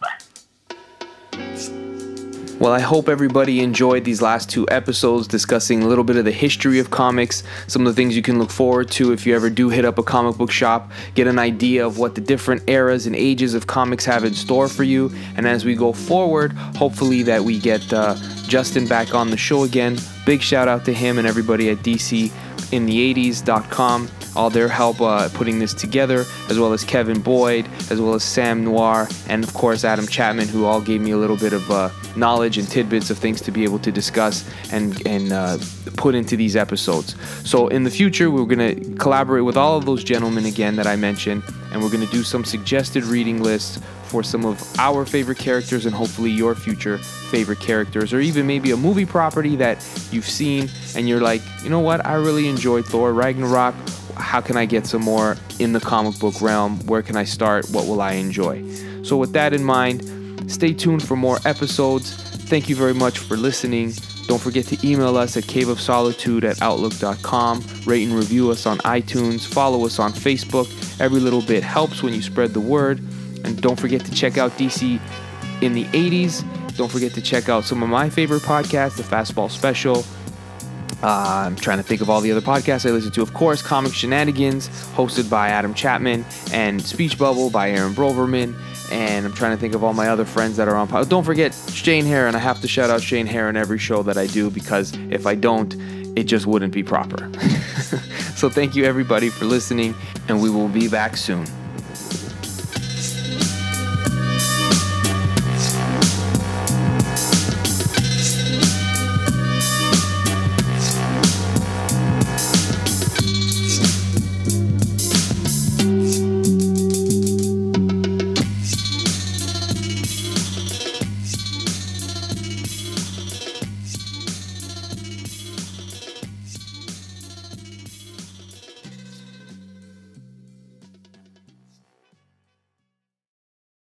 Bye. Well, I hope everybody enjoyed these last two episodes discussing a little bit of the history of comics, some of the things you can look forward to if you ever do hit up a comic book shop, get an idea of what the different eras and ages of comics have in store for you. And as we go forward, hopefully that we get uh, Justin back on the show again. Big shout out to him and everybody at D C in the eighties dot com. All their help uh, putting this together, as well as Kevin Boyd, as well as Sam Noir, and of course Adam Chapman, who all gave me a little bit of uh, knowledge and tidbits of things to be able to discuss and and uh, put into these episodes. So in the future, we're going to collaborate with all of those gentlemen again that I mentioned, and we're going to do some suggested reading lists for some of our favorite characters and hopefully your future favorite characters, or even maybe a movie property that you've seen and you're like, you know what, I really enjoyed Thor Ragnarok. How can I get some more in the comic book realm? Where can I start? What will I enjoy? So with that in mind, stay tuned for more episodes. Thank you very much for listening. Don't forget to email us at cave of solitude at outlook dot com. Rate and review us on iTunes. Follow us on Facebook. Every little bit helps when you spread the word. And don't forget to check out D C in the eighties. Don't forget to check out some of my favorite podcasts, the Fastball Special. Uh, I'm trying to think of all the other podcasts I listen to. Of course, Comic Shenanigans, hosted by Adam Chapman, and Speech Bubble by Aaron Broverman. And I'm trying to think of all my other friends that are on pod. Don't forget Shane Heron. I have to shout out Shane Heron every show that I do, because if I don't, it just wouldn't be proper. So thank you everybody for listening, and we will be back soon.